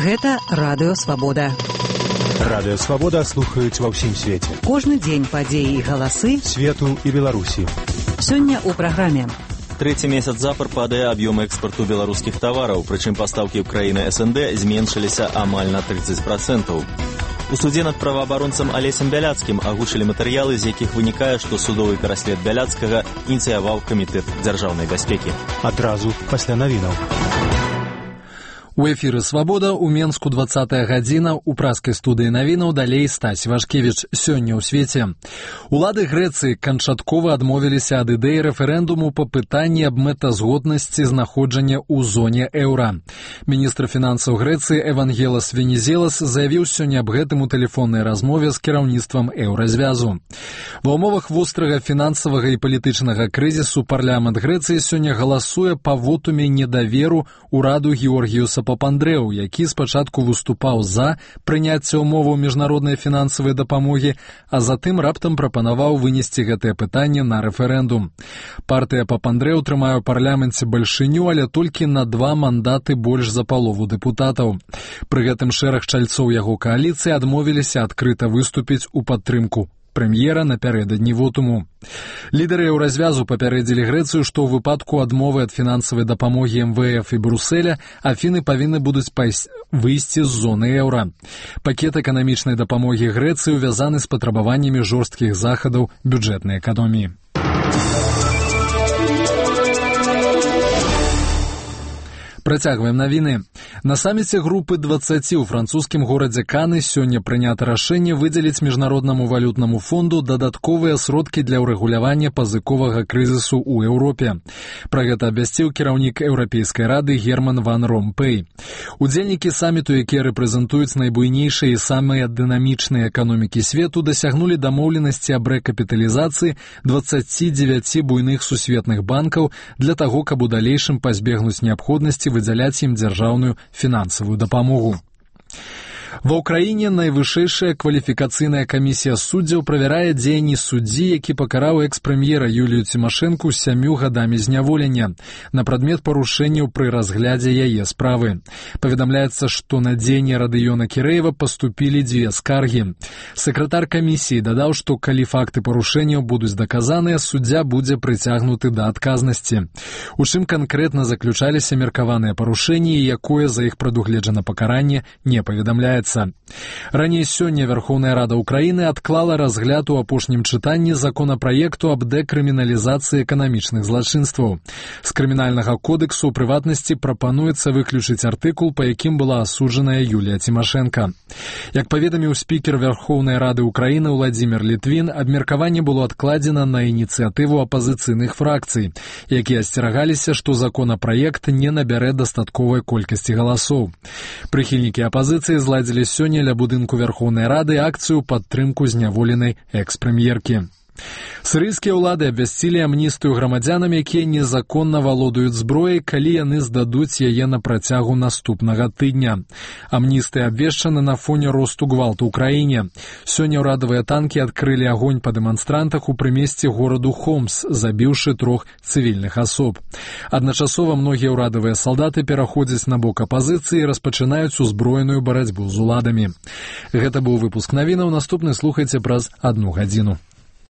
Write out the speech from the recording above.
Гэта Радыё Свабода. Радыё Свабода слухаюць ва ўсім свеце. Кожны дзень падзеі і галасы свету і Беларусі. Сёння ў праграме. Трэці месяц запар падае аб'ём экспарту беларускіх тавараў, прычым пастаўкі ў краіны СНД зменшыліся амаль на 30%. У судзе над праваабаронцам Алесем Бяляцкім агучылі матэрыялы, з якіх вынікае, што судовы пераслед Бяляцкага ініцыяваў камітэт дзяржаўнай бяспекі. Адразу пасля навінаў. У эфіры «Свабода» у Менску 20-я гадзіна, у праскай студыі навінаў далей Стась Вашкевіч. Сёння ў свеце. Улады Грэцыі канчаткова адмовіліся ад ідэі рэферэндуму па пытанні аб мэтазгоднасці знаходжання ў зоне еўра. Міністр фінансаў Грэцыі Евангелас Венізелас заявіў сёння аб гэтым у тэлефоннай размове з кіраўніцтвам еўразвязу. Ва ўмовах вострага фінансавага і палітычнага крызісу парламент Грэцыі сёння галасуе па вотуме недаверу ўраду Георгіюса Папандрэу, які спачатку выступаў за прыняцце ўмоваў міжнароднай фінансавай дапамогі, а затым раптам прапанаваў вынесці гэтае пытанне на рэферэндум. Партыя Папандрэу трымае ў парламенце бальшыню, але толькі на 2 мандаты больш за палову дэпутатаў. Пры гэтым шэраг чальцоў яго кааліцыі адмовіліся адкрыта выступіць у падтрымку прэм'ера напярэдадні вотуму. Лідары еўразвязу папярэдзілі Грэцыю, што ў выпадку адмовы ад фінансавай дапамогі МВФ і Брюсселя Афіны павінны будуць выйсці з зоны еўра. Пакет эканамічнай дапамогі Грэцыі увязаны з патрабаваннямі жорсткіх захадаў бюджэтнай эканоміі. Працягваем навіны. На саміце групы 20 у французскім горадзе Каны сёння прынята рашэнне выдзеліць Міжнароднаму валютнаму фонду дадатковыя сродкі для ўрэгулявання пазыковага крызісу ў Еўропе. Пра гэта абвясціў кіраўнік Еўрапейскай рады Герман ван Ромпэй. Удзельнікі саміту, якія рэпрэзентуюць найбуйнейшыя і самыя дынамічныя эканомікі свету, дасягнулі дамоўленасці аб рэкапіталізацыі 29 буйных сусветных банкаў для таго, каб у далейшым пазбегнуць неабходнасці выдзяляць ім дзяржаўную фінансавую дапамогу. Ва ўкраіне найвышэйшая кваліфікацыйная камісія суддзяў правярае дзеянні суддзі, які пакараў экс-прэм'ера Юлію Цімашэнку 7 гадамі зняволення на прадмет парушэнняў пры разглядзе яе справы. Паведамляецца, што на дзеянні Радыёна Кірэева паступілі 2 скаргі. Сакратар камісіі дадаў, што калі факты парушэнняў будуць даказаныя, суддзя будзе прыцягнуты да адказнасці. У чым канкрэтна заключаліся меркаваныя парушэнні і якое за іх прадугледжана пакаранне, не паведамляецца. Раней сёння Верховная Рада Украіны адклала разгляд у апошнім чытанні законапраекту аб дэкрыміналізацыі эканамічных злачынстваў. З крымінальнага кодексу, у прыватнасці, прапануецца выключыць артыкул, па якім была асуджаная Юлія Цімашэнка. Як паведаміў спікер Верховнай Рады Украіны Владзімір Літвін, абмеркаванне было адкладзена на ініцыятыву апазіцыйных фракцый, якія асцерагаліся, што законапраект не набярэ дастатковай колькасці галасоў. Прыхільнікі апазіцыі зладзілі сёння ля будынку Верховнай Рады акцыю падтрымку зняволенай экс-прэм'еркі. Сірыйскія ўлады абвясцілі амністыю грамадзянам, якія незаконна валодаюць зброяй, калі яны здадуць яе на працягу наступнага тыдня. Амністыя абвешчаны на фоне росту гвалту ў краіне. Сёння ўрадавыя танкі адкрылі агонь па дэманстрантах у прымесці гораду Хомс, забіўшы 3 цывільных асоб. Адначасова многія ўрадавыя салдаты пераходзяць на бок апазіцыі і распачынаюць узброеную барацьбу з уладамі. Гэта быў выпуск навінаў, наступны слухайце праз 1 гадзіну.